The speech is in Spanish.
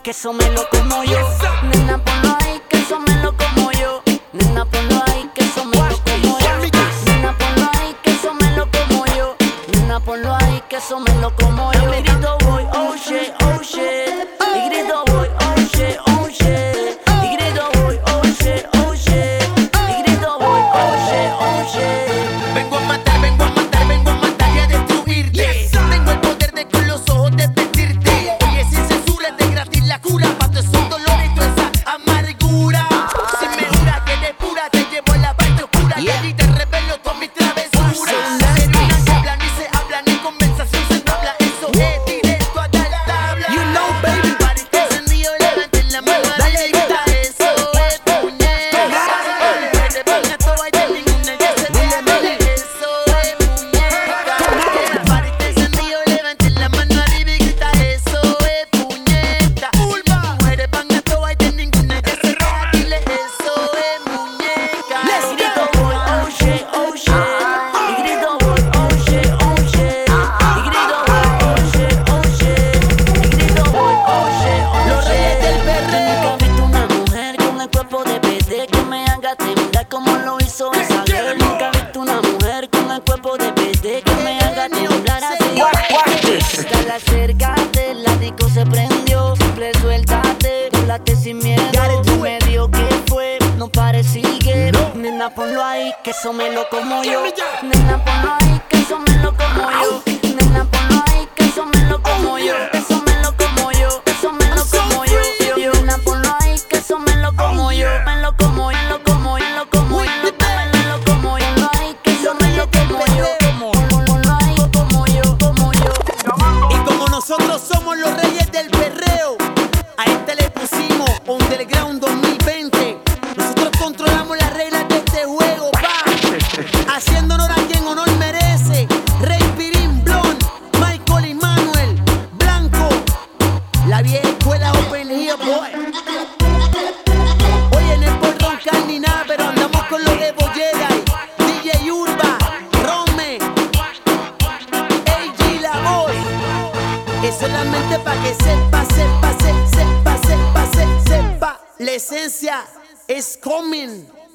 que eso me lo como yo. Nena, ponlo ahí, que eso me lo como yo. Nena, ponlo ahí, que eso me lo como yo. Nena, ponlo ahí, que eso me lo como yo. Nena, ponlo ahí, que eso me lo como yo. Y grito voy, oh shit, oh shit. Y grito voy, oh shit, oh shit. Y grito voy, oh shit, oh shit. Y grito voy, oh shit, oh shit. Vengo a matar, vengo a matar, vengo a matar y a destruirte. Tengo el poder de con los ojos desvestirte. Oye, sin censura, de gratis la cura. Pa' todos esos dolores y toda esa amargura. Si me juras que eres pura, te llevo a la parte oscura. Y allí te revelo todas mis travesuras. Pero una se habla, ni se habla, ni conversación se habla. Eso es directo a dar tabla. You know, baby. Pariste encendido, levanten la mano arriba. Eso es puñeta. Mujeres van a todo, hay de ninguna que se mueve. Eso es puñeta. Pariste encendido, levanten la mano arriba y grita. Eso es puñeta. Mujeres van a todo, hay de ninguna que se mueve. Dile, eso es muñeca. Y grito voy, oh shit, oh shit. Y grito voy, oh shit, oh shit. Y grito voy, oh shit, oh shit. Y grito voy, oh shit, oh shit. Los reyes del perreo. Nunca he visto una mujer con el cuerpo de PD que me haga temblar como lo hizo esa girl. Nunca he visto una mujer con el cuerpo de PD que me haga temblar así. Al acercarte, la disco se prendió. Simple suéltate, volate sin miedo. Me dio que fue, no pare, sigue. Nena, ponlo ahí, que eso me lo como yo. Nena, ponlo ahí, que eso me lo como yo. Nena, ponlo ahí, que eso me lo como yo. Eso me lo como yo, eso me lo como yo. Nena, ponlo ahí, que eso me lo como yo. Me lo como, me lo como, me lo como, me lo como yo. Ponlo ahí, que eso me lo como yo. Ponlo ahí, como yo, como yo. Y como nosotros somos los reyes del perreo, a este le pusimos Underground 2020. Nosotros controlamos las reglas de este juego, pa. Haciendo honor a quien honor merece. Rey Pirín, Blon, Michael y Manuel, Blanco, la vieja escuela Open Here, boy. Oye, no es por roncar ni nada, pero andamos con los de Bollera y DJ Urba, Rome, AG La Voz. Es solamente pa' que sepa, sepa. La esencia es coming.